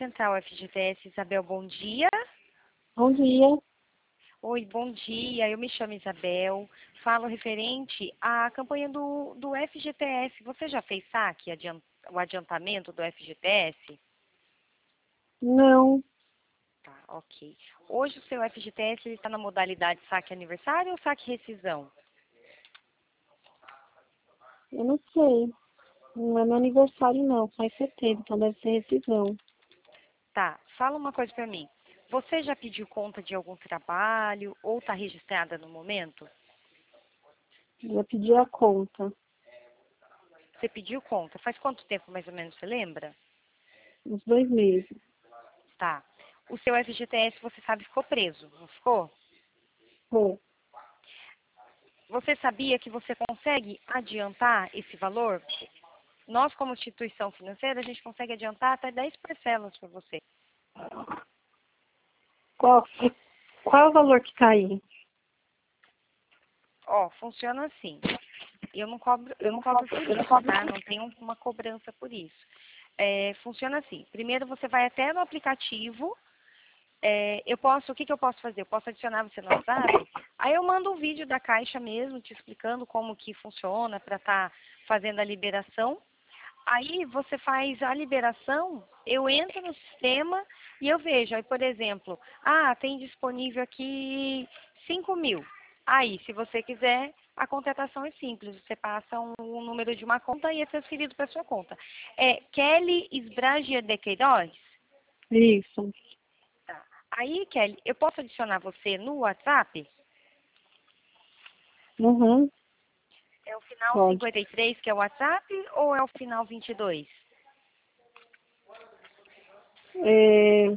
Central FGTS, Isabel, bom dia. Bom dia. Oi, bom dia. Eu me chamo Isabel. Falo referente à campanha do FGTS. Você já fez saque, o adiantamento do FGTS? Não, Tá, ok. Hoje o seu FGTS está na modalidade saque aniversário ou saque rescisão? eu não sei. Não é meu aniversário não, faz setembro, então deve ser rescisão. Tá, fala uma coisa para mim. Você já pediu conta de algum trabalho ou está registrada no momento? Eu pedi a conta, Você pediu conta. Faz quanto tempo mais ou menos, você lembra? uns 2 meses. Tá. O seu FGTS, você sabe, ficou preso, não ficou? Pô, Você sabia que você consegue adiantar esse valor? Nós, como instituição financeira, a gente consegue adiantar até 10 parcelas para você. qual, qual é o valor que tá aí? Ó, funciona assim. Eu não cobro por isso, tá? Não tem uma cobrança por isso. Funciona assim. Primeiro você vai até no aplicativo. O que eu posso fazer? Eu posso adicionar você no WhatsApp. Aí eu mando um vídeo da Caixa mesmo, te explicando como que funciona para estar fazendo a liberação. Aí você faz a liberação, eu entro no sistema e eu vejo. Aí, por exemplo, tem disponível aqui 5.000. Aí, se você quiser, a contratação é simples. Você passa o número de uma conta e é transferido para sua conta. É Kelly Esbragia de Queiroz? Isso. Tá. Aí, Kelly, eu posso adicionar você no WhatsApp? Uhum, É o final pode. 53 que é o WhatsApp ou é o final 22? É,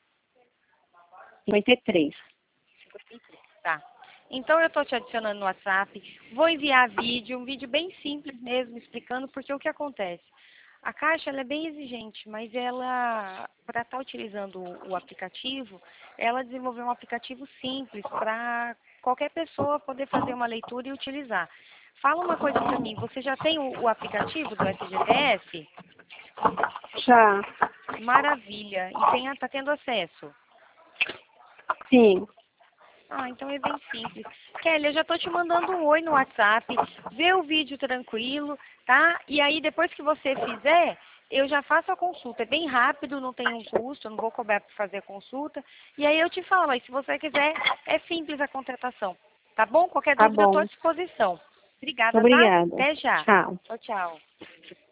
53. 53, tá. Então eu estou te adicionando no WhatsApp, vou enviar vídeo, um vídeo bem simples mesmo, explicando porque o que acontece. A Caixa ela é bem exigente, mas ela, para estar utilizando o aplicativo, ela desenvolveu um aplicativo simples para qualquer pessoa poder fazer uma leitura e utilizar. Fala uma coisa para mim, você já tem o aplicativo do FGTS? Já. Maravilha, e está tendo acesso? Sim. Então é bem simples. Kelly, eu já estou te mandando um oi no WhatsApp, vê o vídeo tranquilo, tá? E aí, depois que você fizer, eu já faço a consulta. É bem rápido, não tem um custo, eu não vou cobrar para fazer a consulta. E aí eu te falo, aí se você quiser, é simples a contratação. Tá bom? Qualquer Tá dúvida, eu estou à bom. disposição. Obrigada, tá? Obrigada. Até já. Tchau. Tchau, tchau.